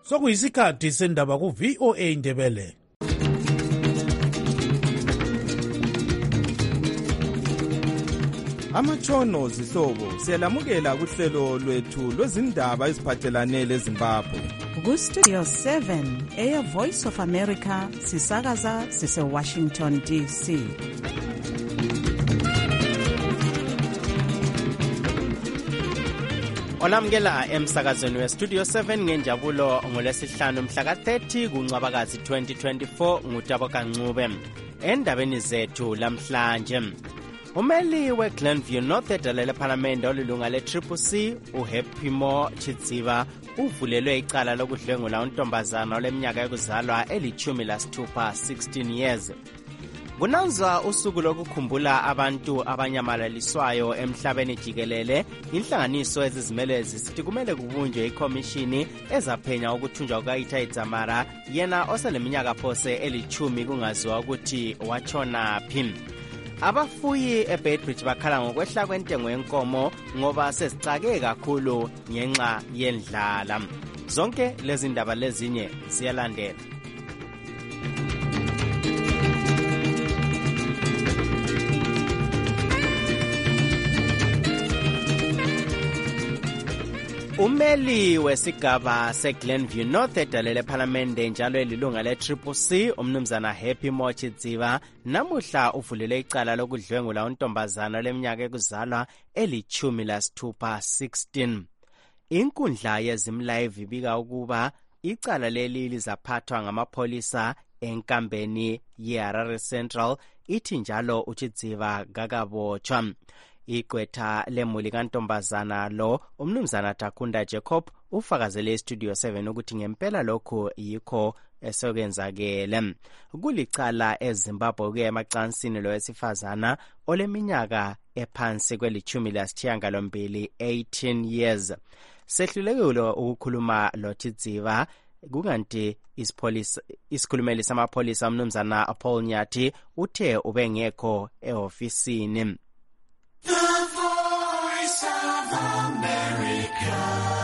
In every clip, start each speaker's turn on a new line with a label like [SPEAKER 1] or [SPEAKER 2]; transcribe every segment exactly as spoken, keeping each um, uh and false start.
[SPEAKER 1] sokuyisikhathi sendaba ku-V O A Ndebele.
[SPEAKER 2] Amatshono zihlobo siyalamukela kuhlelo lwethu lwezindaba eziphathelane leZimbabwe.
[SPEAKER 3] Ku-Studio seven, Air Voice of America, sisakaza sise-Washington D C.
[SPEAKER 4] Olamukela emsakazweni we-Studio seven ngenjabulo ngolwesihlanu mhla ka-thirty kuNcwabakazi twenty twenty-four nguTabo Kancube. Endabeni zethu lamhlanje, umeli we-Glenview North edale lephalamende olilunga le-Triple C uHappy Moore Chidziva uvulelwe icala lokudlwengula untombazana oleminyaka yokuzalwa elithumi lasithupha sixteen years. Kunanzwa usuku lokukhumbula abantu abanyamalaliswayo emhlabeni jikelele. Inhlanganiso ezizimele zisithi kumele kubunjwe ikhomishini ezaphenya ukuthunjwa kuka-Itai Dzamara, yena oseleminyaka phose elithumi kungaziwa ukuthi watshona phi. Abafuyi eBeitbridge bakhala ngokwehla kwentengo yenkomo ngoba sezicake kakhulu ngenxa yendlala. Zonke lezi ndaba lezinye ziyalandela. Umeli wesigaba seGlenview North edale lephalamende njalo elilunga le-Triple C umnumzana Happy Moore Chidziva namuhla uvulele icala lokudlwengula untombazana leminyaka yokuzalwa elithumi lasithupha sixteen. Inkundla yezimlive ibika ukuba icala leli lizaphathwa ngamapholisa enkambeni yeHarare Central, ithi njalo uChidziva kakabotshwa. Igqwetha lemuli kantombazana lo umnumzana Takunda Jacob ufakazele eStudio seven ukuthi ngempela lokho yikho esokwenzakele. Kulicala eZimbabwe kuya emacansini lowesifazana oleminyaka ephansi kwelithumi lasithiyangalombili eighteen years. Sehlulekile ukukhuluma lo Chidziva kukanti isipolisa isikhulumeli samapholisa umnumzana Paul Nyathi uthe ubengekho ehofisini.
[SPEAKER 5] The Voice of America,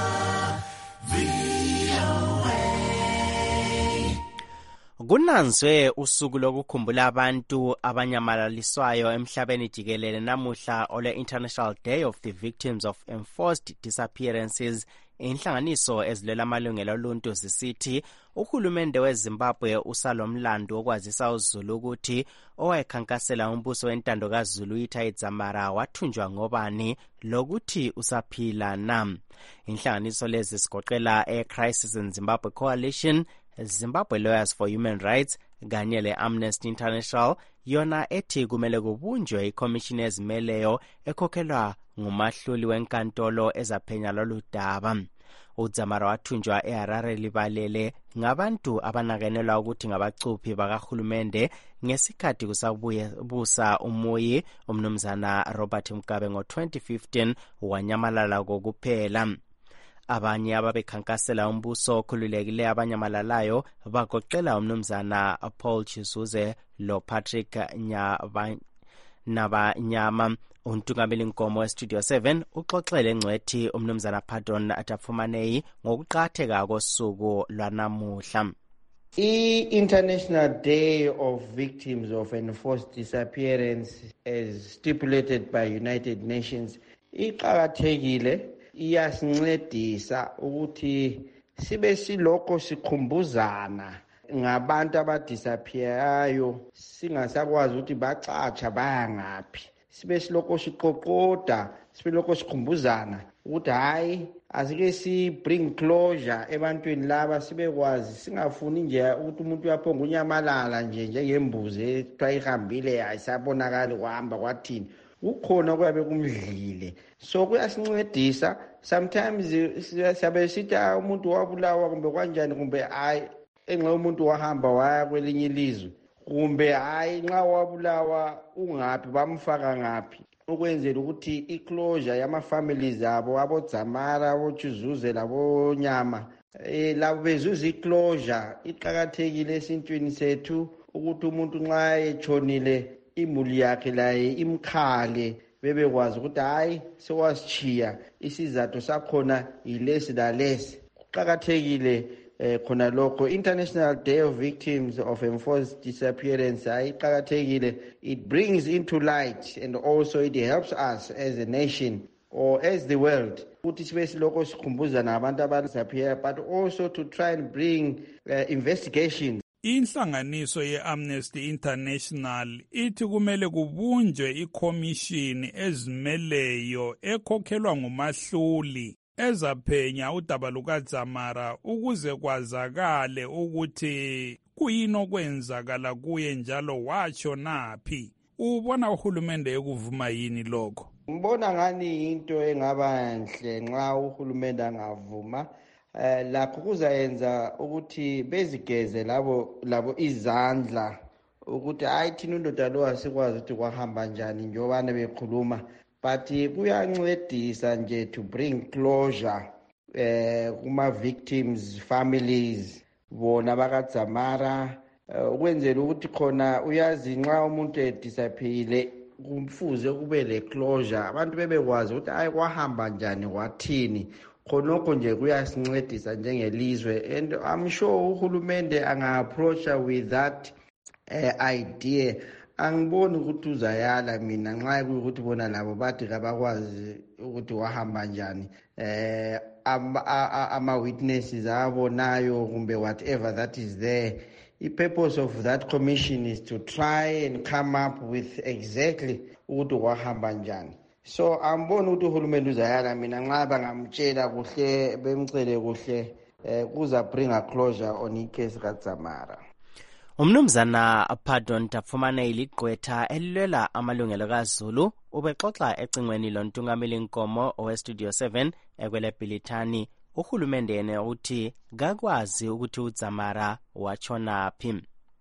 [SPEAKER 5] V O A.
[SPEAKER 4] Kunanzwe usuku lokukhumbula abantu abanyamalaliswayo emhlabeni jikelele namuhla ole International Day of the Victims of Enforced Disappearances. Inhlanganiso ezilela amalungelo oluntu zisithi uhulumende weZimbabwe usalomlando okwazisa uZulu ukuthi owayekhankasela umbuso wentando kaZulu uItai Dzamara wathunjwa ngobani lokuthi usaphila na. Inhlanganiso lezi sigoqela eCrisis in Zimbabwe Coalition, Zimbabwe Lawyers for Human Rights kanye le-Amnesty International, yona ethi kumele kubunjwe ikhomishini ezimeleyo ekhokhelwa ngumahluli wenkantolo ezaphenya lolu daba. uDzamara wathunjwa eHarare libalele ngabantu abanakenelwa ukuthi ngabacuphi bakahulumende ngesikhathi kusabusa umuyi umnumzana Robert Mugabe ngo twenty fifteen wanyamalala kokuphela. Abanye ababekhankasela umbuso okhululekile abanyamalalayo bagoqela umnumzana Paul Chisuze lo Patrick Nabanyama. Untungameli Nkomo weStudio seven uxoxele ngcwethi umnumzana Pardon Atafumanei ngokuqatheka kosuku lwanamuhla.
[SPEAKER 6] I-International Day of Victims of Enforced Disappearance as stipulated by United Nations iqakathekile, iyasincedisa ukuthi sibe siloko sikhumbuzana ngabantu abadisappearayo singasakwazi ukuthi bacatsha bayangaphi. Sibe siloko siqoqoda, sibe siloko sikhumbuzana ukuthi hayi asike si bring closure ebantwini laba, sibekwazi singafuni nje ukuthi umuntu uyaphonga unyamalala nje njengembuzi ethiwa ihambile ayisabonakali kuhamba kwathini. Kukhona kuyabe kumdlile, so kuyasincedisa. Sometimes siyabe sithi umuntu wabulawa kumbe kanjani, kumbe hayi enxa umuntu wahamba waya kwelinye ilizwe, kumbe hayi nxa wabulawa ungaphi bamfaka ngaphi, ukwenzela ukuthi iclosure yama-families abo aboDzamara aboChizuze labonyama eh labo bezuza iclosure. Iqakathekile esintwini sethu ukuthi umuntu nxa etshonile imuli yakhe laye imkhale, bebekwazi ukuthi hayi sewasichiya isizathu sakhona yilesi lalesi. Kuqakathekile eh khona lokho International Day of Victims of Enforced Disappearance ayiqhakathekile. It brings into light and also it helps us as a nation or as the world ukuthi sibe siloko sikhumbuza nabantu abadisappear, but also to try and bring uh, investigations.
[SPEAKER 7] Inhlanganiso ye-Amnesty International ithi kumele kubunjwe ikhomishini ezimeleyo ekhokhelwa ngumahluli ezaphenya udaba lukaDzamara ukuze kwazakale ukuthi kuyini okwenzakala kuye njalo watsho naphi. Ubona uhulumende ekuvuma yini lokho?
[SPEAKER 6] Ngibona ngani into engaba nhle nxa uhulumende angavuma. Uh, lapho kuzayenza ukuthi bezigeze labo labo izandla ukuthi hayi thina indoda lo asikwazi ukuthi kwahamba njani njobana bekhuluma, but kuyancedisa nje to bring closure eh uh, kuma victims families bona bakaDzamara ukwenzela uh, ukuthi khona uyazi nxa umuntu edisappear kumfuze kube le closure, abantu bebekwazi ukuthi hayi kwahamba njani kwathini. Khonokho nje kuyasincedisa njengelizwe, and I'm sure uhulumende anga-approacha with that uh, idea. Angiboni ukuthi uzayala mina nxa kuyukuthi bona labo bathi kabakwazi ukuthi wahamba njani. Eh ama-witnesses abonayo kumbe whatever that is there. The purpose of that commission is to try and come up with exactly ukuthi wahamba njani. So ambona ukuthi uhulumende uzayala mina nxa bangamtshela kuhle bemcele kuhle kuza bring a closure on icase kaDzamara.
[SPEAKER 4] Umnumzana Pardon Tapfumana iliqwetha elilwela amalungelo kaZulu ubexoxa ecingweni lontungameli Nkomo owe Studio seven ekwele Bhilithani. Uhulumende yena uthi gakwazi ukuthi uDzamara wachona phi.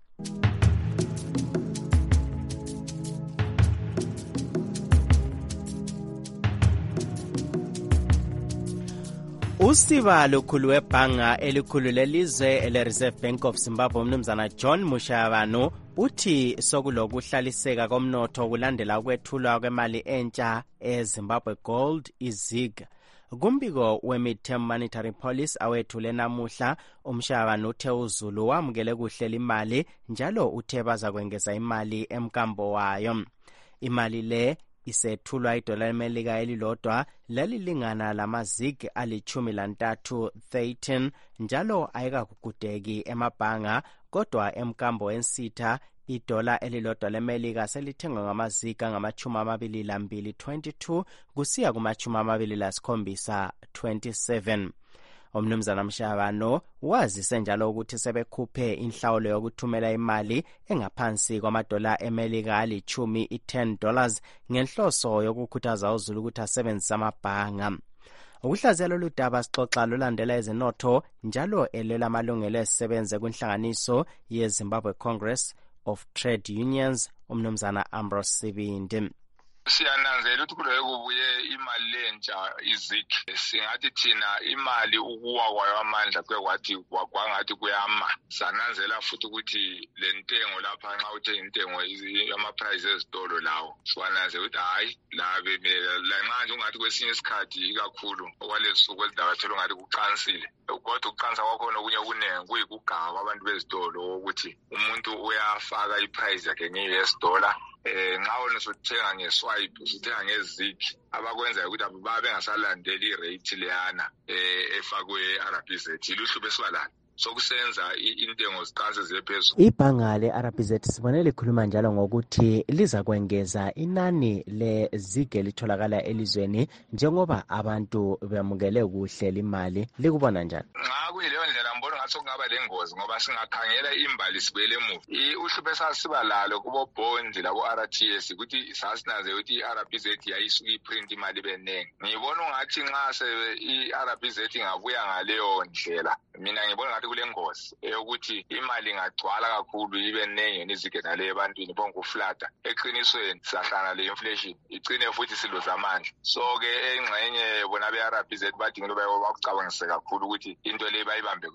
[SPEAKER 4] Usiba lokhulu webhanga elikhulu lelizwe ele-Reserve Bank of Zimbabwe umnumzana John Mushavano uthi sokulokuhlaliseka komnotho kulandela ukwethulwa kwemali entsha eZimbabwe Gold izig. Kumbiko we-midterm monetary policy awethule namuhla umshavano uthe uZulu wamukele kuhle imali njalo uthe bazakwengeza imali emkambo wayo. Imali le isethulwa idola lemelika elilodwa lalilingana lamazig alichumi lantathu thirteen njalo ayikakugudeki emabhanga, kodwa emkambo ensitha idola elilodwa lemelika selithengwa ngamazika ngamachumi amabili lambili twenty-two kusiya kumachumi amabili lasikhombisa twenty-seven. Umnumzana Mshavano wazise njalo ukuthi sebekhuphe inhlawulo yokuthumela imali engaphansi kwamadola emelika alichumi i-ten dollars ngenhloso yokukhuthaza uZulu ukuthi asebenzise amabhanga. Ukuhlaziyalo ludaba sixoxa lulandela ezenotho njalo elela amalungelo esisebenze kwinhlanganiso yeZimbabwe Congress of Trade Unions umnumzana Ambrose Sibindi.
[SPEAKER 8] Siyananzela ukuthi kuloye kubuye imali lentsha izig. Singathi thina imali ukuwa kwayo amandla kuye kwathi kwangathi kuyama. Sananzela futhi ukuthi lentengo lapha nxa uthenga intengo ama prices ezitolo lawo. Siwananzela ukuthi hayi la bemela la nxa ungathi kwesinye isikhathi ikakhulu okwaleso kwelidakathelo ngathi kuqansile. Kodwa ukuqansa kwakho nokunye kunenge kuyikugaba abantu bezitolo ukuthi umuntu uyafaka iprice yakhe nge-U S dollar. Eh nxa wona sothenga ngeswipe sithenga ngezig abakwenza ukuthi ababe bengasalandeli irate leyana eh efakwe R B Z iluhlu beswalana sokusenza intengo ziqanse ziphezulu.
[SPEAKER 4] Ibhanga le-R B Z sibone likhuluma njalo ngokuthi liza kwengeza inani lezig elitholakala elizweni njengoba abantu bemukele kuhle imali. Likubona njani?
[SPEAKER 8] Nxa kuyileyo ndlela mbona ngathi kungaba lengozi ngoba singakhangela imbali sibele emuva. Uhlu besasiba lalo kubo bond labo R T S ukuthi sasinanze ukuthi i-R B Z yayisuka iprint imali benenge. Ngibona ungathi nxa se i-R B Z ingabuya ngaleyo ndlela mina ngibona ngathi kulengozi eyokuthi imali ingagcwala kakhulu ibe nengi nizigena le ebantwini bonke uflata. Eqinisweni sahlana le inflation icine futhi siluza amandla. So ke engxenye bona be-R B Z badingile bakucabangise kakhulu ukuthi into le bayibambe kuhle ngoba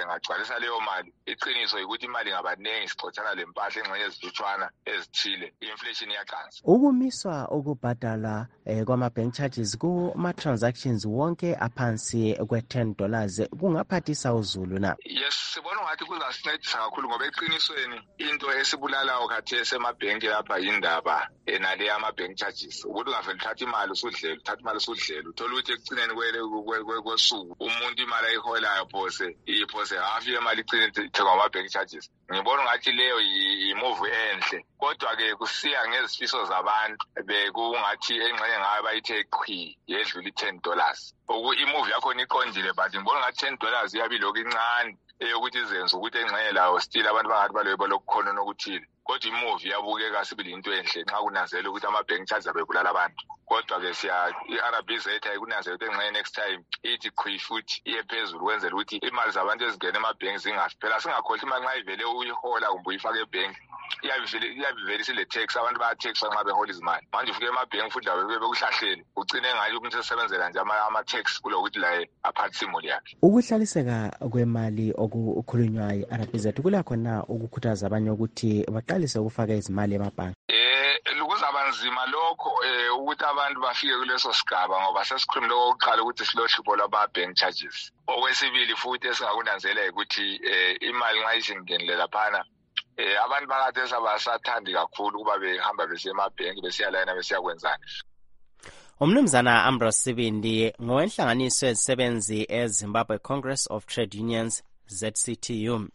[SPEAKER 8] bengagcwalisa leyo mali iqiniso ukuthi imali ngabanengi sixoxana lempahla engxenye ezilutshwana ezithile inflation iyaqansa.
[SPEAKER 4] Ukumiswa ukubhadala eh, kwama-bank charges kuma-transactions wonke aphansi kwe-ten dollars kungaphathisa uzulu na?
[SPEAKER 8] Yes, sibona ngathi kuzasincedisa kakhulu ngoba eqinisweni into esibulalayo khathesi emabhenki lapha yindaba enale ama-bank charges ukuthi ungavele uthatha imali usudlela uthatha imali usudlela uthola ukuthi ekucineni kwesuku umuntu imali ayiholayo phose iphose hafi yemali icine ithengwa ama-bank charges. Ngibona ngathi leyo yi-move enhle kodwa-ke kusiya ngezifiso zabantu bekungathi engxenye ngayo bayithe qhi yedlula i-ten dollars oku imove yakhona iqondile but ngibona ngathi ten dollars iyabilokhu incane eyokuthi izenze ukuthi engxenye lawo still abantu bangathi baloyo balokukhona nokuthile kodwa imove iyabukeka sibili into enhle nxa kunanzela ukuthi ama-bank charges abebulala abantu kodwa-ke siya i-R B Z ayikunanzela ukuthi engxenye next time ithi qhi futhi iye phezulu kwenzela ukuthi imali zabantu ezingena emabhenki zingafi phela singakhohlwa imali nxa ivele uyihola kumbe uyifake ebhenki iyabivele isile tax abantu baya-taxwa nxa behola izimali manje ufike emabhenki futhi lawo bekuhlahlele ugcine ngayo ukuthi sesebenzela nje ama-tax kulokuthi laye aphathise imuli yakhe.
[SPEAKER 4] Ukuhlaliseka kwemali okukhulunywa yi-R B Z kulakhona ukukhuthaza abanye ukuthi baqalise ukufaka izimali emabhanki?
[SPEAKER 8] Eh kuzaba nzima lokho eh ukuthi abantu bafike kuleso sigaba ngoba sesikhulumile okokuqala ukuthi silohlupho lwama-bank charges. Okwesibili futhi esingakunanzela ukuthi eh imali nxa isingenile laphana eh abantu bakade sabasathandi kakhulu kuba behamba besiya emabhenki besiya layina besiya kwenzani.
[SPEAKER 4] Umnumzana Ambrose Sibindi ngowenhlanganiso ezisebenzi eZimbabwe Congress of Trade Unions Z C T U.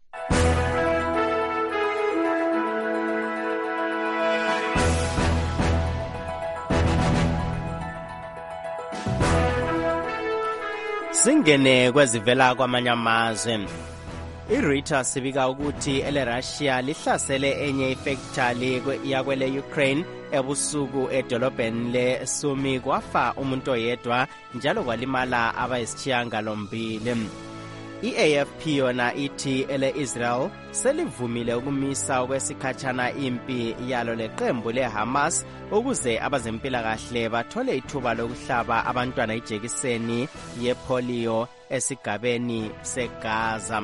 [SPEAKER 4] Singene kwezivela kwamanye amazwe. I-Reuters ibika ukuthi ele-Russia lihlasele enye ifactory yakwele Ukraine ebusuku edolobheni le-Sumy kwafa umuntu oyedwa njalo kwalimala abayisishiyagalombili. I-A F P yona ithi ele-Israel selivumile ukumisa okwesikhatshana impi yalo leqembu le-Hamas ukuze abazempilakahle bathole ithuba lokuhlaba abantwana ijekiseni yepolio esigabeni seGaza.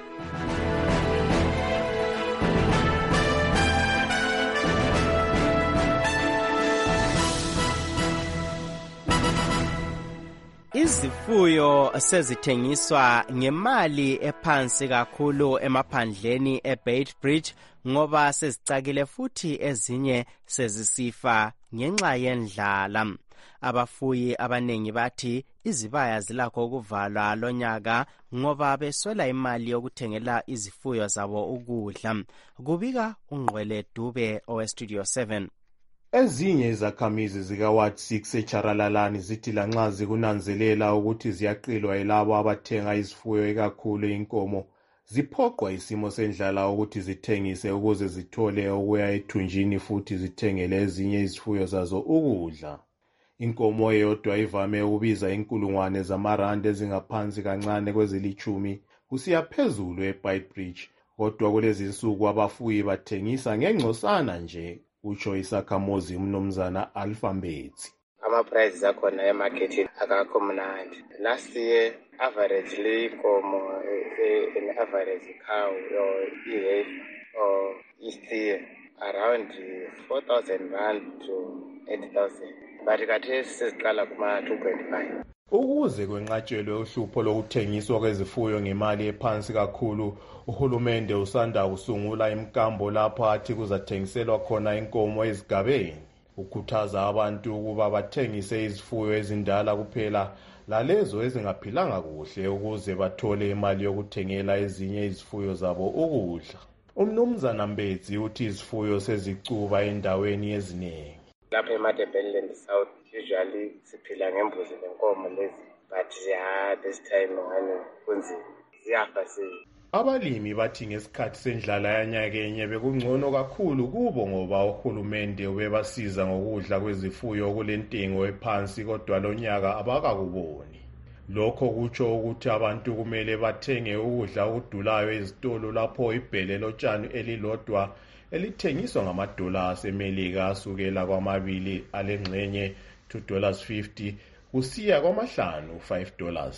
[SPEAKER 4] Izifuyo sezithengiswa ngemali ephansi kakhulu emaphandleni eBeitbridge ngoba sezicakile futhi ezinye sezisifa ngenxa yendlala. Abafuyi abanengi bathi izibaya zilakho ukuvalwa lonyaka ngoba beswela imali yokuthengela izifuyo zabo ukudla. Kubika uNgqwele Dube oweStudio seven.
[SPEAKER 9] Ezinye izakhamizi zika-Ward six eCharalalani zithi lanxa zikunanzelela ukuthi ziyaqilwa yilabo abathenga izifuyo ikakhulu inkomo, ziphoqwa isimo sendlala ukuthi zithengise ukuze zithole okuya ethunjini futhi zithengele ezinye izifuyo zazo ukudla. Inkomo eyodwa ivame ukubiza inkulungwane zamarandi ezingaphansi kancane kwezilitshumi kusiya phezulu eBeitbridge, kodwa kulezi insuku abafuyi bathengisa ngengcosana nje, utsho isakhamuzi umnumzana Alpha Mbetsi.
[SPEAKER 10] Ama-prices akhona emarketini akakho mnandi. Last year averagely inkomo an average cow or e-heifer or isteer around four thousand rand to eight thousand. But khathesi seziqala kuma two point five.
[SPEAKER 9] Ukuze kwenqatshelwe uhlupho lokuthengiswa kwezifuyo ngemali ephansi kakhulu, uhulumende usanda kusungula imkambo lapho athi kuzathengiselwa khona inkomo ezigabeni. Ukhuthaza abantu ukuba bathengise izifuyo ezindala kuphela lalezo ezingaphilanga kuhle ukuze bathole imali yokuthengela ezinye izifuyo zabo ukudla. Umnumzana Mbetsi uthi izifuyo sezicuba endaweni eziningi.
[SPEAKER 10] Lapha eMadebeleland South usually siphila ngembuzi lenkomo lezi, but yeah, this time ngani kunzima ziyafa si.
[SPEAKER 9] Abalimi bathi ngesikhathi sendlala yanyakenye bekungcono kakhulu kubo ngoba uhulumende ubebasiza ngokudla kwezifuyo kulentengo ephansi, kodwa lonyaka abakakuboni. Lokho kutsho ukuthi abantu kumele bathenge ukudla okudulayo ezitolo lapho ibhele lotshani elilodwa elithengiswa ngamadola asemelika asukela kwamabili alengxenye two dollars fifty kusiya kwamahlanu five dollars.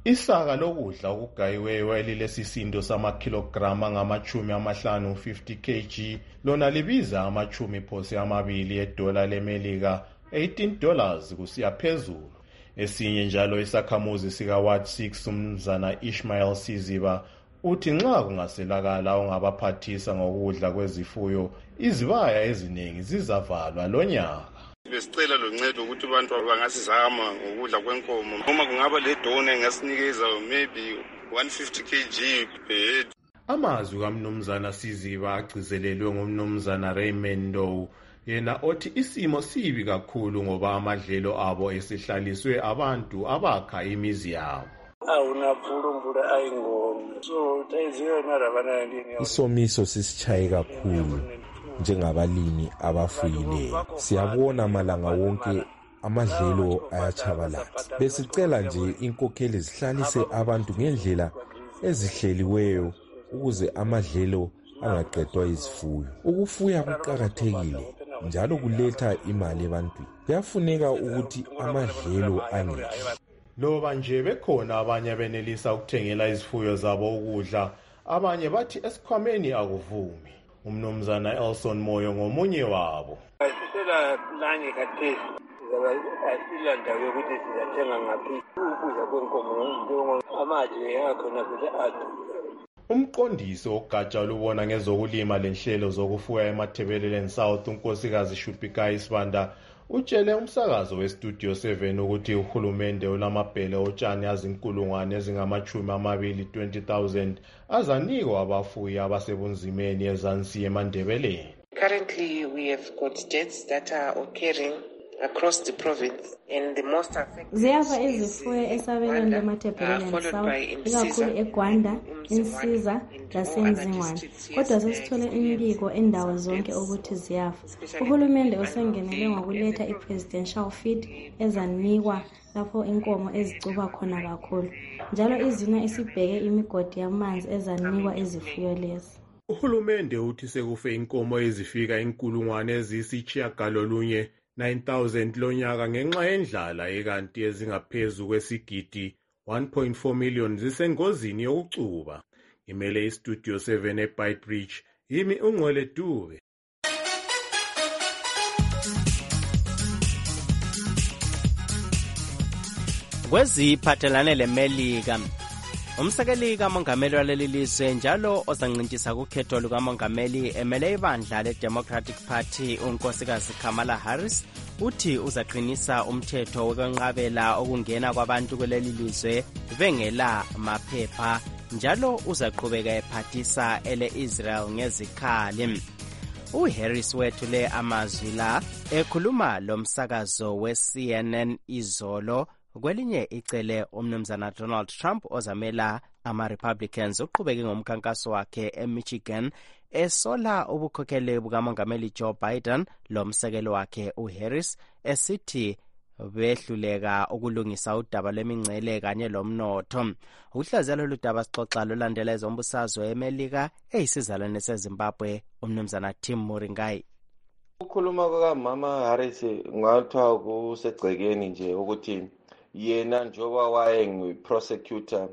[SPEAKER 9] Isaka lokudla okugayiweyo elilesisindo samakilograma ngamachumi amahlanu fifty kilograms lona libiza amachumi phose amabili edola lemelika eighteen dollars kusiya phezulu. Esinye njalo isakhamuzi sika Ward six umzana Ishmael Siziba uthi nxa kungaselakala ongabaphathisa ngokudla kwezifuyo izibaya eziningi zizavalwa lonyaka.
[SPEAKER 11] Besicela loncedo ukuthi abantu bangasizama ngokudla kwenkomo. Uma kungaba le dona engasinikeza maybe one hundred fifty kilograms per head.
[SPEAKER 9] Amazwi kaMnumzana Siziba agcizelelwe ngumnumzana Raymond Ndow yena othi isimo sibi kakhulu ngoba amadlelo abo esihlaliswe abantu abakha imizi yabo.
[SPEAKER 12] Awunapfulumbula ayingoma. So tayiziwe narabana ndini.
[SPEAKER 13] Isomiso sisichaye kakhulu. Njengabalimi abafuyileyo siyabona malanga wonke amadlelo ayachabalala. Besicela nje inkokheli zihlalise abantu ngendlela ezihleliweyo ukuze amadlelo angaqedwa izifuyo. Ukufuya kuqakathekile njalo kuletha imali ebantwini. Kuyafuneka ukuthi amadlelo angehli.
[SPEAKER 9] Loba nje bekhona abanye benelisa ukuthengela izifuyo zabo ukudla, abanye bathi esikhwameni akuvumi. Umnumzana Elson Moyo ngomunye wabo.
[SPEAKER 12] Sisela lanye kathesi asila ndawo yokuthi sizathenga ngaphi ukudla kwenkomo njengo amaje yakhona vele athi.
[SPEAKER 9] Umqondisi ogatsha lubona ngezokulima lenhlelo zokufuya eMathebeleleni South unkosikazi Shupika Isibanda utshele umsakazo westudio seven ukuthi uhulumende olamabhele otshani azinkulungwane ezingamachumi amabili twenty thousand azanikwa abafuyi abasebunzimeni ezansi eMandebeleni.
[SPEAKER 14] Currently we have got deaths that are occurring across the province and the most affected
[SPEAKER 15] ziyava izifuyo esabelweni lemathebeleleni South ikakhulu eGwanda, eNsiza laseNzingwane, kodwa sesithole imibiko endawo zonke ukuthi ziyafa. Uhulumende usengenele ngokuletha i-presidential feed ezanikwa lapho inkomo ezicuba khona kakhulu, njalo izina isibheke imigodi yamanzi ezanikwa izifuyo lezi.
[SPEAKER 9] Uhulumende uthi sekufe inkomo ezifika inkulungwane eziyisitshiyagalolunye nine thousand lonyaka ngenxa yendlala ekanti ezingaphezu kwesigidi one point four million zisengozini yokucuba. Imele istudio seven eBaitbridge yimi uNgcwele Dube.
[SPEAKER 4] Kweziphathelane leMelika, umsekeli kamongameli waleli lizwe njalo ozanqintisa kukhetho lukamongameli emele ibandla le-Democratic Party unkosikazi Kamala Harris uthi uzaqinisa umthetho wokwenqabela okungena kwabantu kuleli lizwe bengela maphepha, njalo uzaqhubeka ephathisa ele-Israel ngezikhali. uHarris wethule amazwi la ekhuluma lomsakazo we-C N N izolo. Kwelinye icele umnumzana Donald Trump ozamela ama-Republicans uqhubeke ngomkhankaso wakhe eMichigan esola ubukhokheli bukamongameli Joe Biden lomsekelo wakhe uHarris esithi behluleka ukulungisa udaba lwemingcele kanye lomnotho. Ukuhlaziywa lolu daba sixoxa lolandela ezombusazwe eMelika eyisizalwane seZimbabwe umnumzana Tim Muringai.
[SPEAKER 6] Ukukhuluma kukaMama Harris ngathiwa kusegcekeni nje ukuthi yena njoba wayengu-prosecutor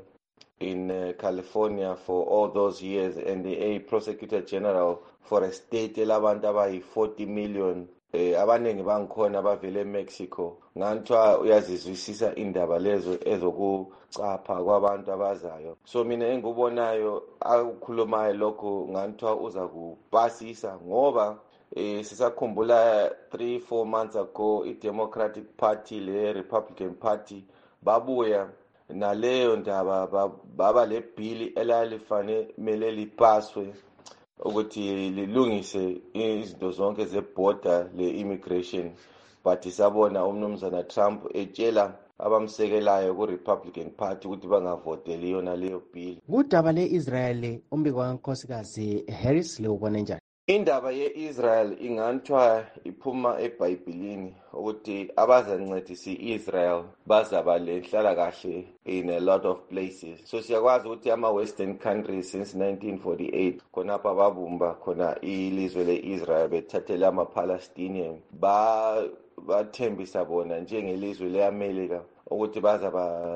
[SPEAKER 6] in uh, California for all those years and a prosecutor general for a state elabantu abayi-forty million eh, abaningi bangikhona bavele eMexico. Nganthiwa uyazizwisisa indaba lezo ezokucapha kwabantu abazayo. So mina engikubonayo akukhulumayo lokho nganthiwa uza kupasisa ngoba Eh, sisakhumbula three four months ago i-Democratic Party le-Republican Party babuya naleyo ndaba baba le bill elalifanele lipaswe ukuthi lilungise izinto zonke ze-border le-immigration, but sabona umnumzana Trump etshela abamsekelayo ku-Republican Party ukuthi bangavoteli yona leyo bill.
[SPEAKER 16] Kudaba le-Israel umbiko kankosikazi Harris lewubona njani?
[SPEAKER 6] Indaba ye-Israel inganthiwa iphuma eBhayibhelini ukuthi abazancedisa i-Israel bazaba lenhlala kahle in a lot of places. So siyakwazi ukuthi ama-Western countries since nineteen forty-eight khonapha babumba khona ilizwe le-Israel bethathele ama-Palestinian ba bathembisa bona njengelizwe le-America ukuthi bazaba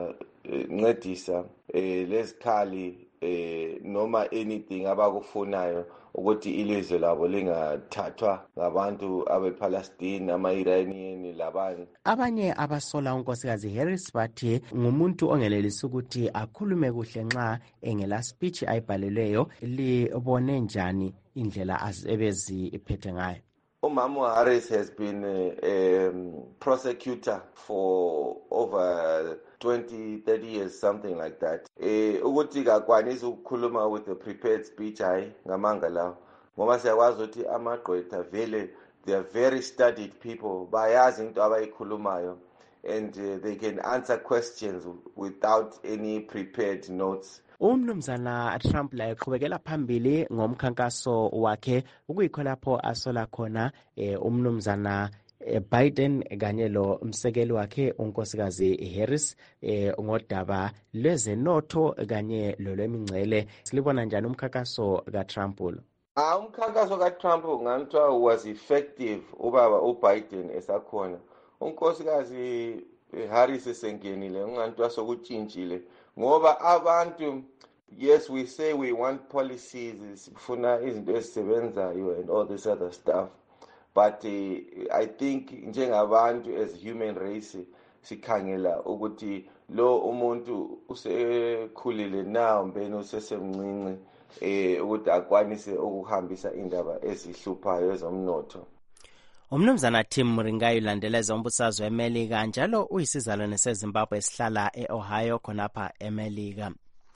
[SPEAKER 17] ncedisa eh lesikhali eh noma anything abakufunayo ukuthi ilizwe labo lingathathwa ngabantu abePalestine ama-Iranian labanye.
[SPEAKER 4] Abanye abasola unkosikazi Harris bathi ngumuntu ongenelisi ukuthi akhulume kuhle nxa engela speech ayibhalelweyo. Libone njani indlela ebeziphethe ngayo?
[SPEAKER 17] Umama Harris has been a um, prosecutor for over twenty, thirty years, something like that. Eh ukuthi kakwanisi ukukhuluma with a prepared speech hayi ngamanga lawo. Ngoba siyakwazi ukuthi amagqwetha vele they are very studied people, bayazi into abayikhulumayo, and uh, they can answer questions without any prepared notes.
[SPEAKER 4] Umnumzana Trump la eqhubekela phambili ngomkhankaso wakhe ukuyikho lapho asola khona eh, umnumzana eh, Biden kanye lo msekeli wakhe unkosikazi Harris eh, ngodaba lwezenotho kanye lolwemingcele. Silibona njani umkhankaso kaTrump lo?
[SPEAKER 17] Ah umkhankaso kaTrump ngantwa was effective ubaba uBiden esakhona. Unkosikazi Harris esengenile ngantwa sokutshintshile ngoba abantu, yes, we say we want policies, sifuna izinto ezisebenzayo and all this other stuff, but uh, I think njengabantu as human race sikhangela ukuthi lo umuntu usekhulile now mbeni usesemncinci eh ukuthi akwanise ukuhambisa indaba ezihluphayo ezomnotho.
[SPEAKER 4] Umnumzana Tim Ringayi ulandeleza umbusazwe eMelika njalo uyisizalwane seZimbabwe esihlala eOhio khonapha eMelika.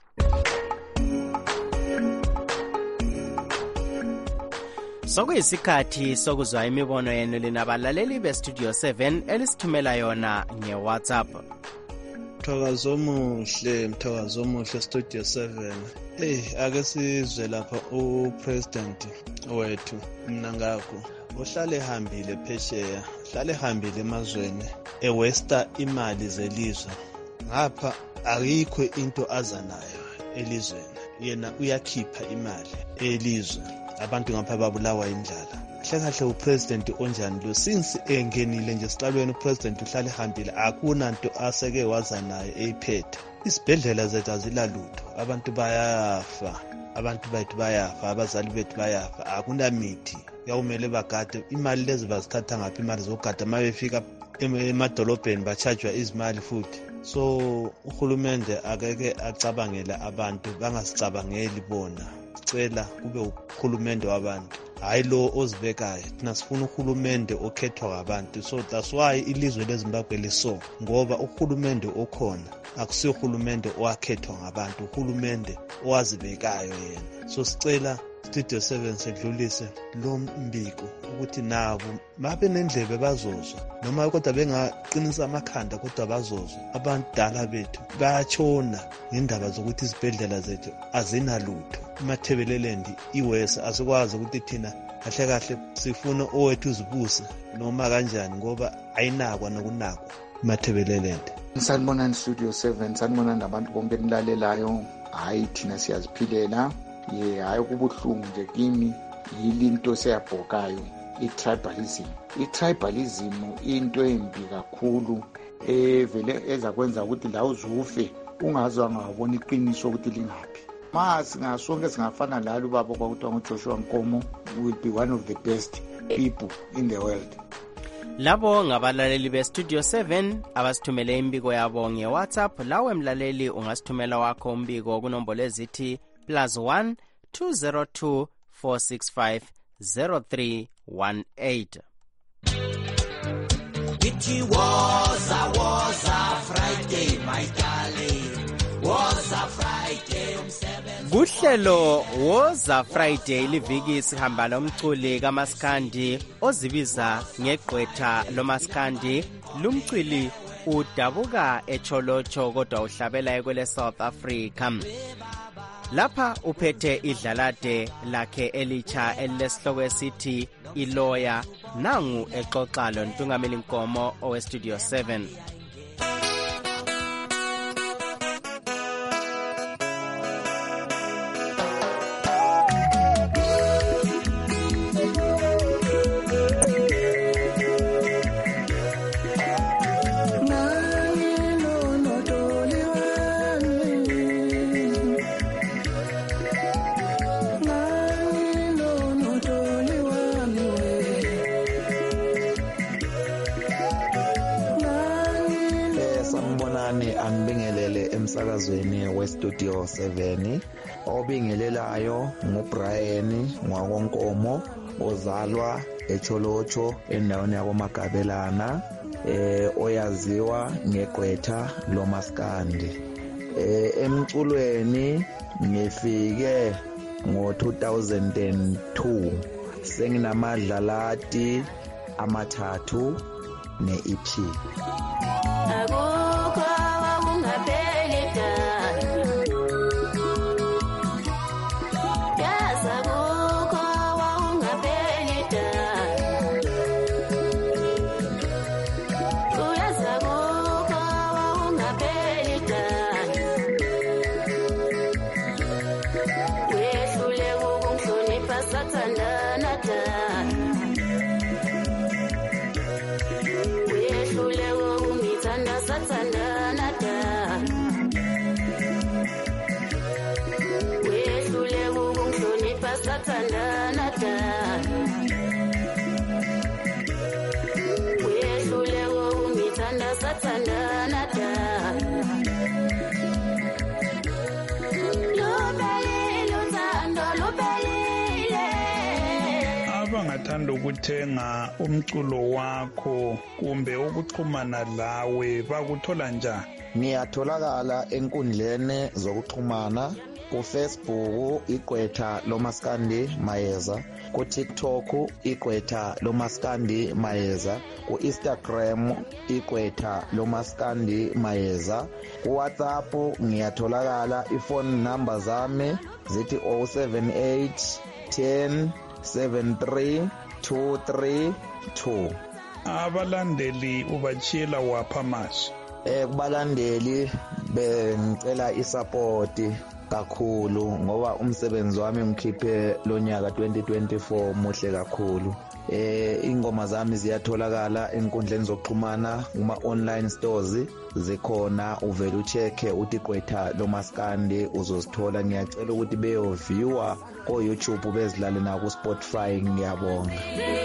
[SPEAKER 4] Sokuyisikhathi sokuzwa imibono yenu linabalaleli beStudio seven elisithumela yona ngeWhatsApp.
[SPEAKER 18] Mthakazo omuhle, mthakazo omuhle Studio seven. Hey, ake sizwe lapha uPresident wethu Mnangagwa uhlale hambile phesheya, hlale hambile emazweni ewesta imali zelizwe. Ngapha ayikho into azanayo elizweni. Yena uyakhipha imali elizwe. Abantu ngapha babulawa indlala. Hle kahle uPresident onjani lo, since engenile nje siqalweni uPresident uhlale hambile akuna into aseke wazanayo eyiphethe. Isibhedlela zethu azilalutho, abantu bayafa, abantu bethu bayafa, abazali bethu bayafa, akunamithi. Yawumele bagade imali lezi bazithatha ngaphi imali zogada mabefika emadolobheni bachajwa izimali futhi. So uhulumende akeke acabangela abantu, bangasicabangeli bona. Sicela kube uhulumende wabantu, hayi lo ozibekayo. Thina sifuna uhulumende okhethwa ngabantu. So that's why ilizwe leZimbabwe liso, ngoba uhulumende okhona akusiyo uhulumende owakhethwa ngabantu, uhulumende owazibekayo yena. So sicela Studio seven sedlulise lo mbiko ukuthi nabo mabe nendlebe bazozwa, noma kodwa bengaqinisa amakhanda kodwa bazozwa. Abantu dala bethu bayatshona ngendaba zokuthi izibhedlela zethu azinalutho. Imathebelelendi iwese asikwazi ukuthi thina kahle kahle sifuna owethu uzibuse noma kanjani ngoba ayinakwa nokunakwa imathebelelendi.
[SPEAKER 19] Sanibonani Studio seven, sanibonani nabantu bonke nilalelayo. Hayi thina siyaziphilela. Ye hayi kubuhlungu nje kimi yilinto seyabhokayo itribalism. Itribalism into embi kakhulu evele ezakwenza ukuthi la uzufe ungazwa ngabona iqiniso ukuthi lingaphi. Ma singasonke singafana lalo baba kwakuthiwa nguJoshua Nkomo will be one of the best people in the world.
[SPEAKER 4] Labo ngabalaleli beStudio seven abasithumele imbiko yabo ngeWhatsApp. Lawe mlaleli ungasithumela wakho umbiko kunombolo ezithi plus one two zero two four six five zero three one eight.
[SPEAKER 5] It was a was a Friday, my darling. Was a Friday umsebenzi.
[SPEAKER 4] Kuhlelo woza Friday liviki sihamba nomculi kaMaskandi ozibiza ngegqwetha loMaskandi. Lumculi udabuka eCholocho kodwa uhlabela ekwele South Africa. Lapha uphethe idlalade lakhe elicha elesihloko esithi iloya. Nangu exoxa lo Ntungameli Nkomo oweStudio seven.
[SPEAKER 5] Nani lo nodoliwe
[SPEAKER 20] emsakazweni westudio seven. Obingelelayo nguBrian Ngwakonkomo ozalwa eCholocho endaweni yakoMagabelana, eh oyaziwa ngegqwetha lomaskandi. Eh emculweni ngifike ngo two thousand two, senginamadlalati amathathu ne-E P.
[SPEAKER 7] Abangathanda ukuthenga umculo wakho kumbe ukuxhumana lawe bakuthola njani?
[SPEAKER 20] Ngiyatholakala enkundleni zokuxhumana kuFacebook igqwetha lomaskandi Mayeza, kuTikTok igqwetha lomaskandi Mayeza, kuInstagram igqwetha lomaskandi Mayeza, kuWhatsApp ngiyatholakala. Iphone number zami zithi oh seven eight ten seven three two three two.
[SPEAKER 7] Abalandeli ubachila wapha mashi?
[SPEAKER 20] Eh kubalandeli bengicela isupport kakhulu ngoba umsebenzi wami ngikhiphe lonyaka twenty twenty-four muhle kakhulu. Eh ingoma zami ziyatholakala enkundleni zokuxhumana kuma online stores zikhona, uvela uchecke uthi gqwetha lomaskandi uzozithola. Ngiyacela ukuthi beyo viewer ko YouTube bezilale na ku Spotify. Ngiyabonga.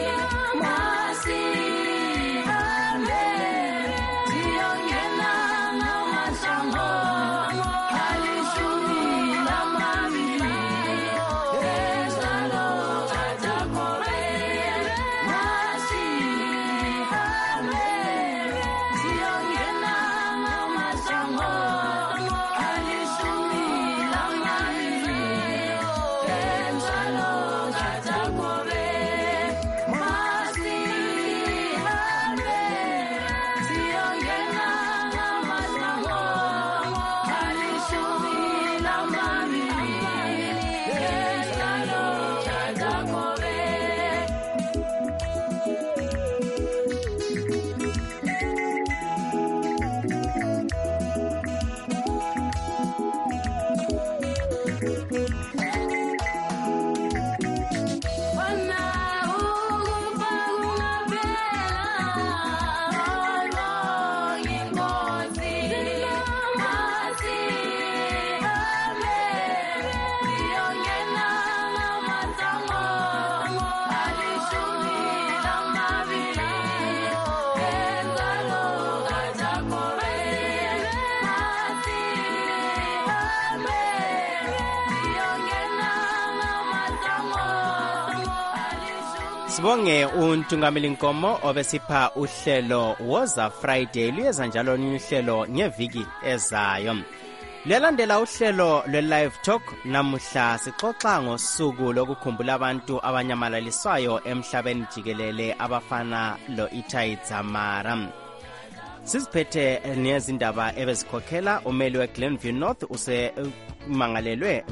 [SPEAKER 4] Sibonge uNtungameli Nkomo obesipha uhlelo Woza Friday. Luyeza njalo uhlelo ngeviki ezayo. Lelandela uhlelo lwe-Live Talk. Namuhla sixoxa ngosuku lokukhumbula abantu abanyamalaliswayo emhlabeni jikelele abafana lo-Itai Dzamara. Siziphethe nezindaba ebezikhokhela umeli weGlenview North usemangalelwe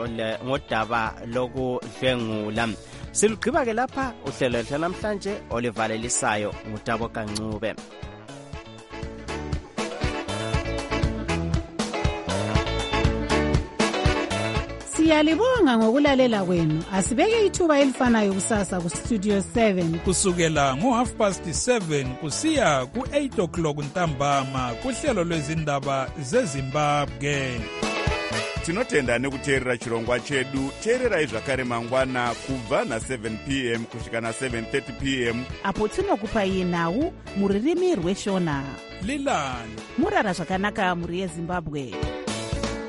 [SPEAKER 4] ngodaba lokudlwengula. Silugqiba ke lapha uhlelo namhlanje olivalelisayo ngutabo Kancube.
[SPEAKER 21] Siyalibonga ngokulalela kwenu. Asibeke ithuba elifanayo kusasa ku Studio seven
[SPEAKER 7] kusukela ngo half past seven kusiya ku eight o'clock ntambama kuhlelo lwezindaba zeZimbabwe.
[SPEAKER 22] Tinotenda nekuteerera chirongwa chedu. Teererai zvakare mangwana kubva na seven p m kusvika na seven thirty p m
[SPEAKER 3] apo tinokupai nhau muririmi rweshona.
[SPEAKER 7] Lilani
[SPEAKER 3] murara zvakanaka muri yeZimbabwe.